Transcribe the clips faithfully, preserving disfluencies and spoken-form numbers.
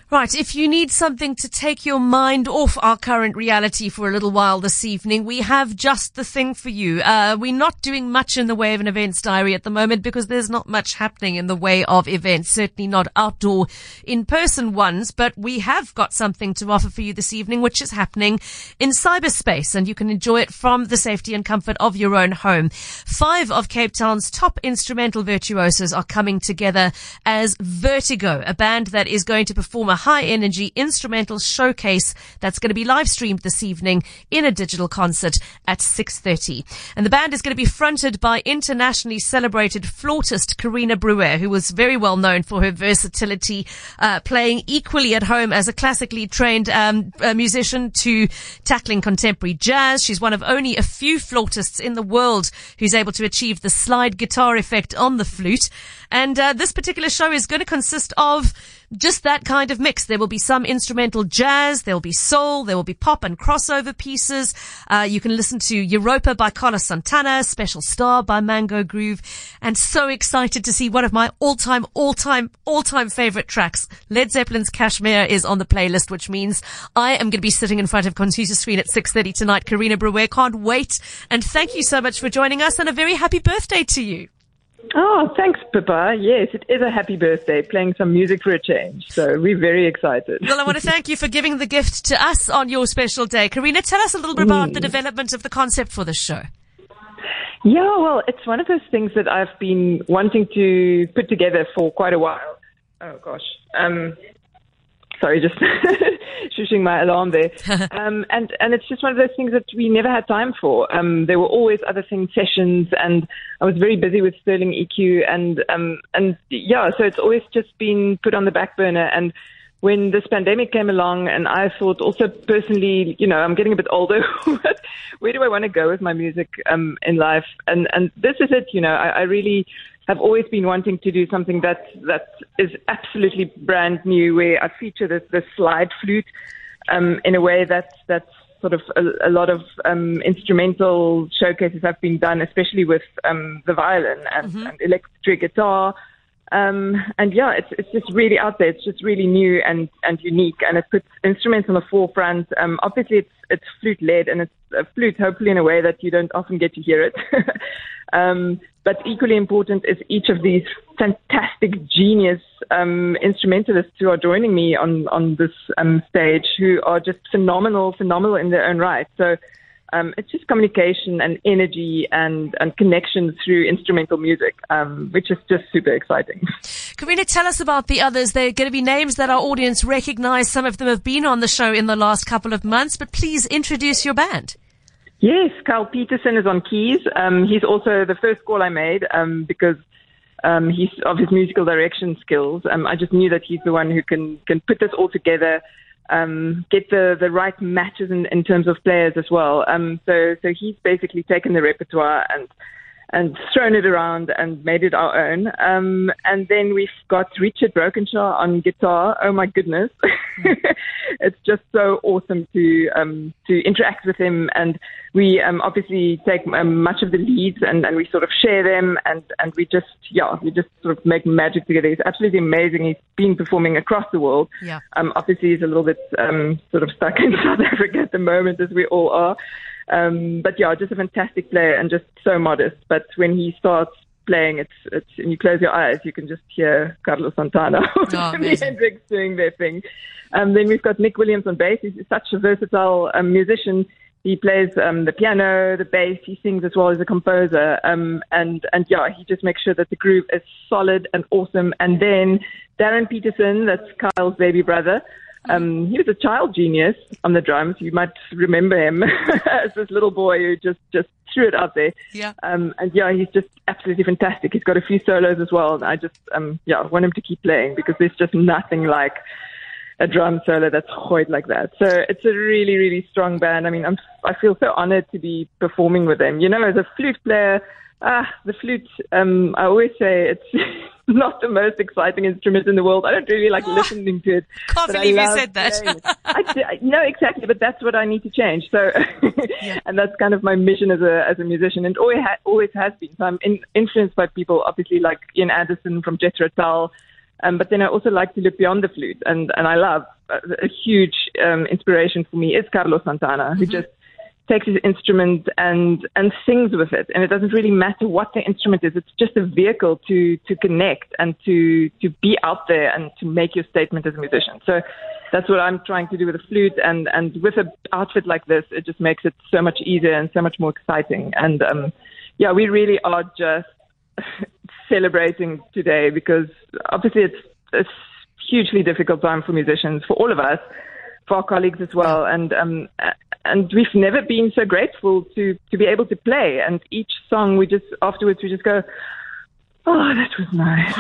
Right, if you need something to take your mind off our current reality for a little while this evening, we have just the thing for you. Uh, we're not doing much in the way of an events diary at the moment because there's not much happening in the way of events, certainly not outdoor in-person ones, but we have got something to offer for you this evening, which is happening in cyberspace, and you can enjoy it from the safety and comfort of your own home. Five of Cape Town's top instrumental virtuosos are coming together as Vertigo, a band that is going to perform a high-energy instrumental showcase that's going to be live-streamed this evening in a digital concert at six thirty. And the band is going to be fronted by internationally celebrated flautist Karina Brewer, who was very well known for her versatility, uh, playing equally at home as a classically trained um, uh, musician to tackling contemporary jazz. She's one of only a few flautists in the world who's able to achieve the slide guitar effect on the flute. And uh, this particular show is going to consist of just that kind of mix. There will be some instrumental jazz, there will be soul, there will be pop and crossover pieces. Uh, you can listen to Europa by Carlos Santana, Special Star by Mango Groove, and so excited to see one of my all-time, all-time, all-time favorite tracks. Led Zeppelin's Kashmir is on the playlist, which means I am going to be sitting in front of computer screen at six thirty tonight. Karina Brewer, can't wait. And thank you so much for joining us, and a very happy birthday to you. Oh, thanks, Pippa. Yes, it is a happy birthday, playing some music for a change. So we're very excited. Well, I want to thank you for giving the gift to us on your special day. Karina, tell us a little bit about mm. the development of the concept for this show. Yeah, well, it's one of those things that I've been wanting to put together for quite a while. Oh, gosh. Um, sorry, just shushing my alarm there. Um, and, and it's just one of those things that we never had time for. Um, there were always other things, sessions, and I was very busy with Sterling E Q. And, um, and yeah, so it's always just been put on the back burner. And when this pandemic came along, and I thought also personally, you know, I'm getting a bit older, but where do I want to go with my music um, in life? And, and this is it, you know, I, I really have always been wanting to do something that that is absolutely brand new, where I feature this, this slide flute um, in a way that's that's sort of a, a lot of um, instrumental showcases have been done, especially with um, the violin and, mm-hmm. and electric guitar. Um, and yeah, it's it's just really out there. It's just really new and, and unique, and it puts instruments on the forefront. Um, obviously, it's it's flute led, and it's a flute, hopefully in a way that you don't often get to hear it. um, but equally important is each of these fantastic genius um, instrumentalists who are joining me on on this um, stage, who are just phenomenal, phenomenal in their own right. So. Um, it's just communication and energy and, and connection through instrumental music, um, which is just super exciting. Karina, tell us about the others. They're going to be names that our audience recognize. Some of them have been on the show in the last couple of months, but please introduce your band. Yes, Carl Peterson is on keys. Um, he's also the first call I made um, because um, he's of his musical direction skills. Um, I just knew that he's the one who can, can put this all together. Um, get the, the right matches in, in terms of players as well. Um, so, so he's basically taken the repertoire and, and thrown it around and made it our own. Um, and then we've got Richard Brokenshaw on guitar. Oh my goodness. It's just so awesome to, um, to interact with him. And we, um, obviously take um, much of the leads and, and we sort of share them and, and we just, yeah, we just sort of make magic together. He's absolutely amazing. He's been performing across the world. Yeah. Um, obviously he's a little bit, um, sort of stuck in South Africa at the moment, as we all are. Um, but yeah, just a fantastic player and just so modest. But when he starts playing, it's, it's, and you close your eyes, you can just hear Carlos Santana oh, and the Hendrix doing their thing. Um, then we've got Nick Williams on bass. He's such a versatile um, musician. He plays um, the piano, the bass. He sings as well as a composer. Um, and, and yeah, he just makes sure that the groove is solid and awesome. And then Darren Peterson, that's Kyle's baby brother. Um, he was a child genius on the drums. You might remember him as this little boy who just, just threw it out there. Yeah. Um, and yeah, he's just absolutely fantastic. He's got a few solos as well. And I just, um, yeah, want him to keep playing because there's just nothing like a drum solo that's hoid like that. So it's a really, really strong band. I mean, I'm, I feel so honored to be performing with them. You know, as a flute player, ah, the flute, um, I always say it's not the most exciting instrument in the world. I don't really like oh, listening to it. Can't believe you said that. I, no, exactly, but that's what I need to change. So, yeah. And that's kind of my mission as a as a musician, and always ha- always has been. So I'm in, influenced by people, obviously, like Ian Anderson from Jethro Tull, Um, but then I also like to look beyond the flute, and, and I love uh, a huge um, inspiration for me is Carlos Santana, mm-hmm. who just takes his instrument and and sings with it, and it doesn't really matter what the instrument is. It's just a vehicle to to connect and to to be out there and to make your statement as a musician. So that's what I'm trying to do with the flute, and and with an outfit like this, it just makes it so much easier and so much more exciting. And um, yeah, we really are just celebrating today, because obviously it's a hugely difficult time for musicians, for all of us, for our colleagues as well, and um, and we've never been so grateful to to be able to play. And each song, we just afterwards we just go, oh, that was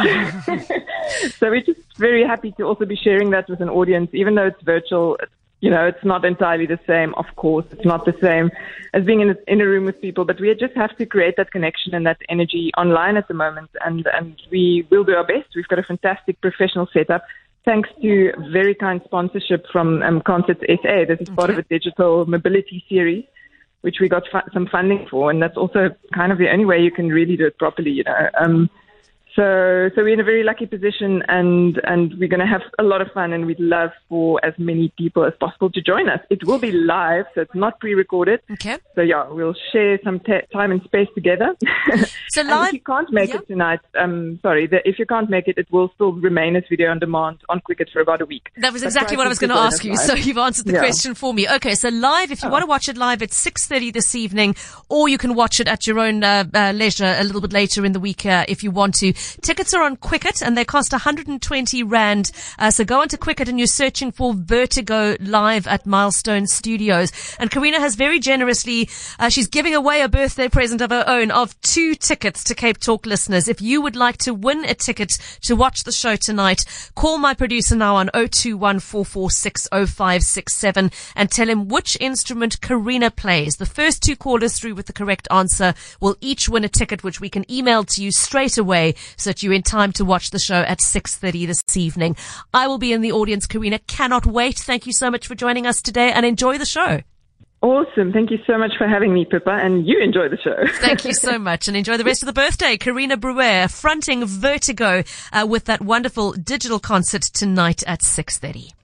nice. So we're just very happy to also be sharing that with an audience, even though it's virtual. You know, it's not entirely the same, of course. It's not the same as being in a, in a room with people, but we just have to create that connection and that energy online at the moment, and, and we will do our best. We've got a fantastic professional setup, thanks to very kind sponsorship from um, Concerts S A. This is part of a digital mobility series, which we got fu- some funding for, and that's also kind of the only way you can really do it properly, you know. Um, So, so we're in a very lucky position, and, and we're going to have a lot of fun, and we'd love for as many people as possible to join us. It will be live, so it's not pre-recorded. Okay. So yeah, we'll share some t- time and space together. So live. If you can't make yeah. it tonight, um, sorry, the, if you can't make it, it will still remain as video on demand on Quicket for about a week. That was exactly what I was going to ask you. So you've answered the yeah. question for me. Okay, so live, if you oh. want to watch it live, it's six thirty this evening, or you can watch it at your own uh, uh, leisure a little bit later in the week uh, if you want to. Tickets are on Quicket, and they cost one hundred twenty rand. Uh, so go onto Quicket and you're searching for Vertigo live at Milestone Studios. And Karina has very generously, uh, she's giving away a birthday present of her own of two tickets to Cape Talk listeners. If you would like to win a ticket to watch the show tonight, call my producer now on zero two one four four six zero five six seven and tell him which instrument Karina plays. The first two callers through with the correct answer will each win a ticket, which we can email to you straight away so that you're in time to watch the show at six thirty this evening. I will be in the audience. Karina, cannot wait. Thank you so much for joining us today, and enjoy the show. Awesome. Thank you so much for having me, Pippa, and you enjoy the show. Thank you so much, and enjoy the rest of the birthday. Karina Brouwer fronting Vertigo uh, with that wonderful digital concert tonight at six thirty.